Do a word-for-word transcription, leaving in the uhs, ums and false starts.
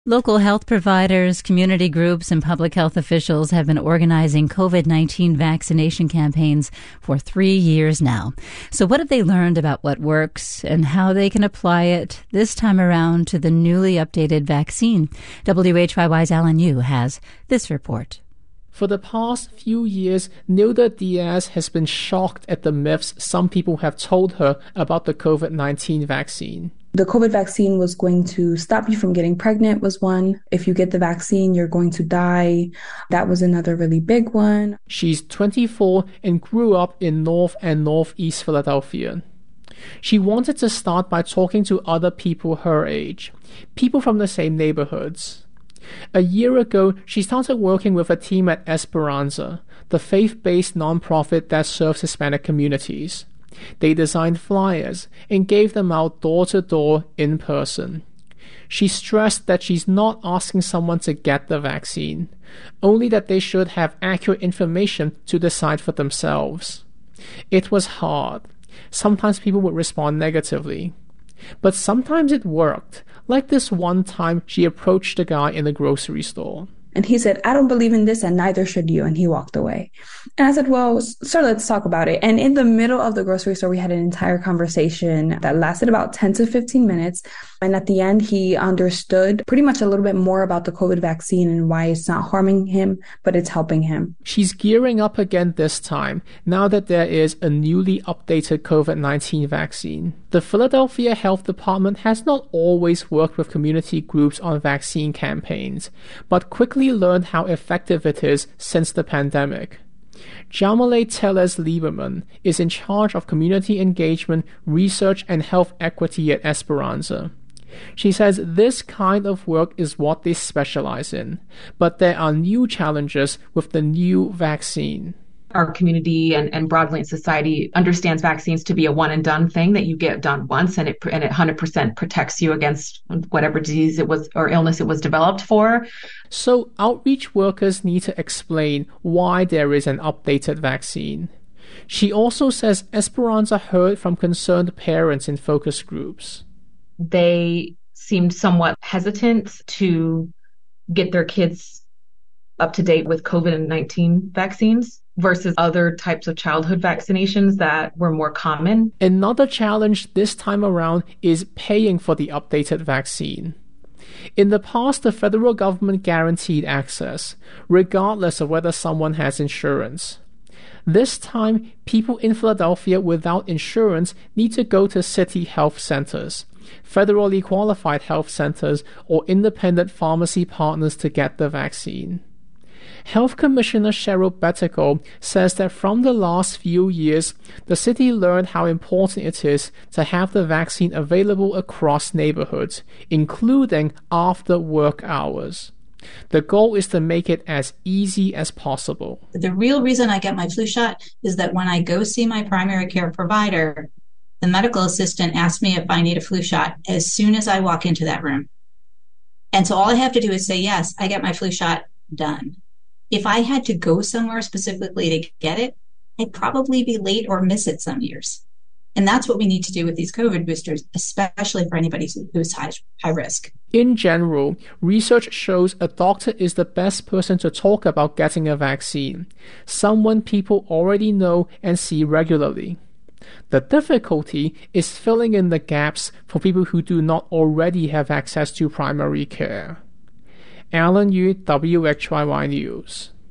Local health providers, community groups, and public health officials have been organizing COVID nineteen vaccination campaigns for three years now. So what have they learned about what works and how they can apply it this time around to the newly updated vaccine? W H Y Y's Alan Yu has this report. For the past few years, Nilda Diaz has been shocked at the myths some people have told her about the COVID nineteen vaccine. The COVID vaccine was going to stop you from getting pregnant was one. If you get the vaccine, you're going to die. That was another really big one. She's twenty-four and grew up in North and Northeast Philadelphia. She wanted to start by talking to other people her age, people from the same neighborhoods. A year ago, she started working with a team at Esperanza, the faith-based nonprofit that serves Hispanic communities. They designed flyers and gave them out door-to-door in person. She stressed that she's not asking someone to get the vaccine, only that they should have accurate information to decide for themselves. It was hard. Sometimes people would respond negatively. But sometimes it worked, like this one time she approached a guy in the grocery store. And he said, "I don't believe in this and neither should you." And he walked away. And I said, "Well, sir, let's talk about it." And in the middle of the grocery store, we had an entire conversation that lasted about ten to fifteen minutes. And at the end, he understood pretty much a little bit more about the COVID vaccine and why it's not harming him, but it's helping him. She's gearing up again this time, now that there is a newly updated COVID nineteen vaccine. The Philadelphia Health Department has not always worked with community groups on vaccine campaigns, but quickly learned how effective it is since the pandemic. Jamale Tellez-Lieberman is in charge of community engagement, research, and health equity at Esperanza. She says this kind of work is what they specialize in, but there are new challenges with the new vaccine. Our community and, and broadly in society understands vaccines to be a one and done thing that you get done once and it and it one hundred percent protects you against whatever disease it was or illness it was developed for. So outreach workers need to explain why there is an updated vaccine. She also says Esperanza heard from concerned parents in focus groups. They seemed somewhat hesitant to get their kids up to date with COVID nineteen vaccines versus other types of childhood vaccinations that were more common. Another challenge this time around is paying for the updated vaccine. In the past, the federal government guaranteed access, regardless of whether someone has insurance. This time, people in Philadelphia without insurance need to go to city health centers, federally qualified health centers, or independent pharmacy partners to get the vaccine. Health Commissioner Cheryl Betico says that from the last few years, the city learned how important it is to have the vaccine available across neighborhoods, including after work hours. The goal is to make it as easy as possible. The real reason I get my flu shot is that when I go see my primary care provider, the medical assistant asks me if I need a flu shot as soon as I walk into that room. And so all I have to do is say, yes, I get my flu shot, done. If I had to go somewhere specifically to get it, I'd probably be late or miss it some years. And that's what we need to do with these COVID boosters, especially for anybody who's high, high risk. In general, research shows a doctor is the best person to talk about getting a vaccine, someone people already know and see regularly. The difficulty is filling in the gaps for people who do not already have access to primary care. Alan Yu, W H Y Y News.